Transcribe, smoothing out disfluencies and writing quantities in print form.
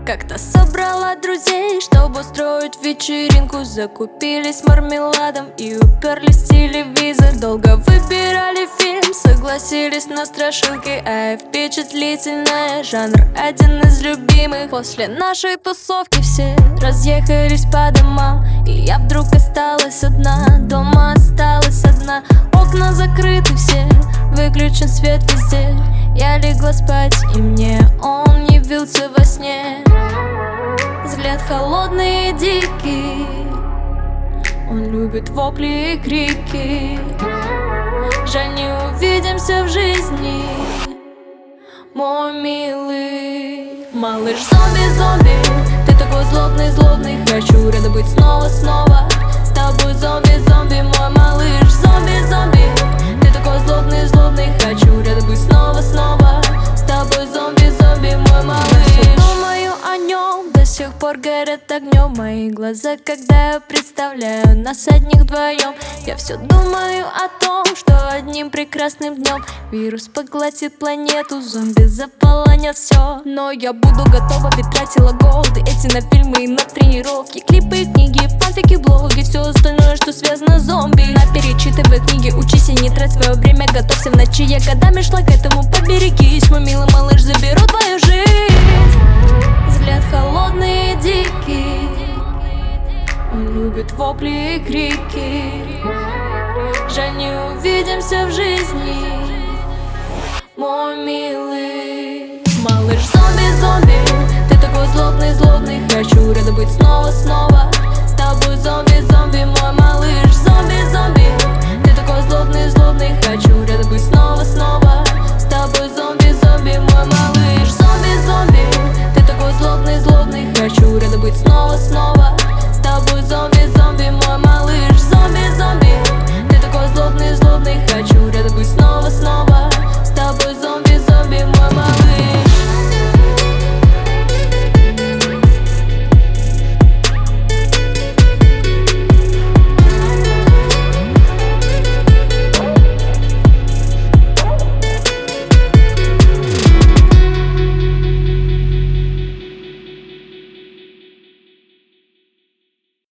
Как-то собрала друзей, чтобы устроить вечеринку. Закупились мармеладом и уперлись в телевизор. Долго выбирали фильм, согласились на страшилки. А впечатлительная, жанр один из любимых. После нашей тусовки все разъехались по домам, и я вдруг осталась одна. Дома осталась одна, окна закрыты все, выключен свет везде. Я легла спать, и мне он явился во сне. Взгляд холодный и дикий, он любит вопли и крики. Жаль, не увидимся в жизни, мой милый. Малыш зомби-зомби, ты такой злобный-злобный. Хочу рядом быть снова-снова с тобой, зомби-зомби, мой малыш. Зомби-зомби, ты такой злобный-злобный. Хочу рядом быть снова-снова с тобой, зомби-зомби, мой малыш. Думаю о нем, до сих пор горят огнем мои глаза, когда я представляю нас одних вдвоем. Я все думаю о том, что одним прекрасным днем вирус поглотит планету, зомби заполонят все. Но я буду готова, ведь тратила годы эти на фильмы и на тренировки, клипы, книги, фанфики, блоги, все остальное, что связано с зомби. Перечитывай книги, учись и не трать свое время, готовься в ночи. Я годами шла к этому, поберегись, мой милый малыш, заберу твою жизнь. Взгляд холодный и дикий, он любит вопли и крики. Жаль, не увидимся в жизни, мой милый. Малыш зомби-зомби, ты такой злобный-злобный.